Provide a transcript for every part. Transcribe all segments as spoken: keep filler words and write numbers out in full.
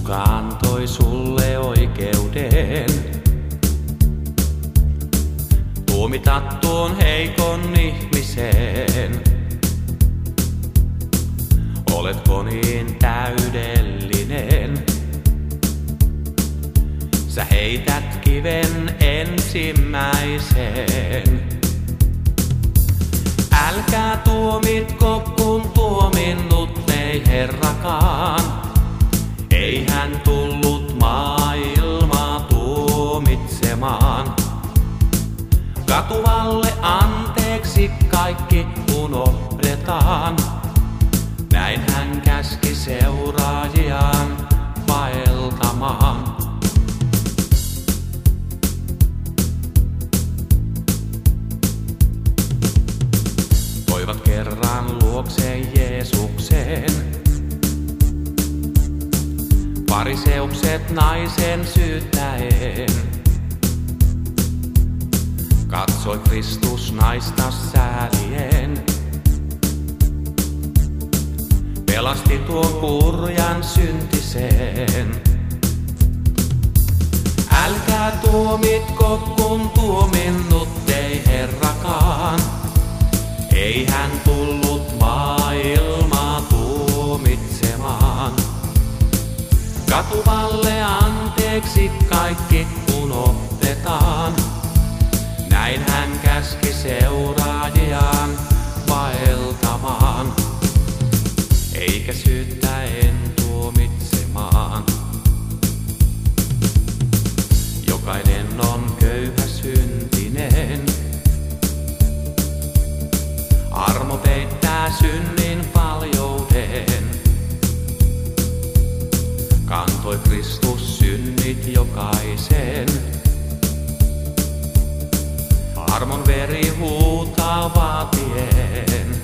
kuka antoi sulle oikeuden tuomita tuon heikon ihmisen? Oletko niin täydellinen? Sä heität kiven ensimmäisen. Älkää tuomitko, kun tuominnut ei Herrakaan. Ei hän tullut maailmaa tuomitsemaan. Katuvalle anteeksi kaikki unohdetaan. Näin hän käski seuraajiaan vaeltamaan. Toivat kerran luokse Jeesuksen. Fariseukset naisen syyttäen. Katsoi Kristus naista säälien. Pelasti tuon kurjan syntisen. Älkää tuomitko, kun tuominnut ei Herrakaan. Ei hän tullut maailmaa tuomitsemaan. Katuvalle anteeksi kaikki unohdetaan. Näin hän käski seuraajiaan vaeltamaan. Eikä syyttäen tuomitsemaan. Jokainen on köyhä syntinen. Armo peittää synnin paljouden. Kantoi Kristus synnit jokaisen. Armon veri huutaa vaatien.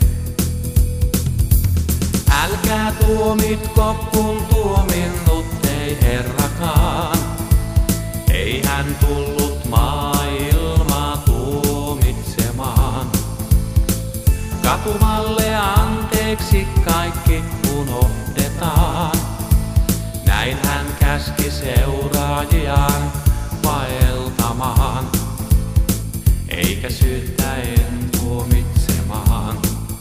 Älkää tuomitko, kun tuominnut ei Herrakaan. Ei hän tullut maailmaa tuomitsemaan. Katuvalle anteeksi kaikki unohdetaan. Näin hän käski seuraajiaan vaeltamaan. Eikä syyttäen tuomitsemaan.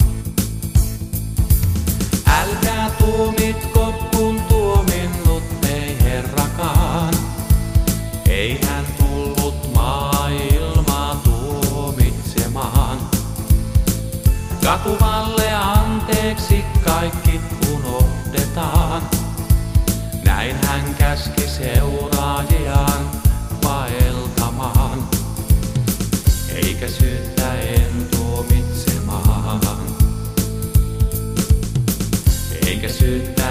Älkää tuomitko, kun tuominnut ei Herrakaan. Ei hän tullut maailmaa tuomitsemaan. Katuvalle anteeksi kaikki unohdetaan. Näin hän käski seuraajiaan vaeltamaan. Eikä syyttäen tuomitsemaan. Eikä syyttäen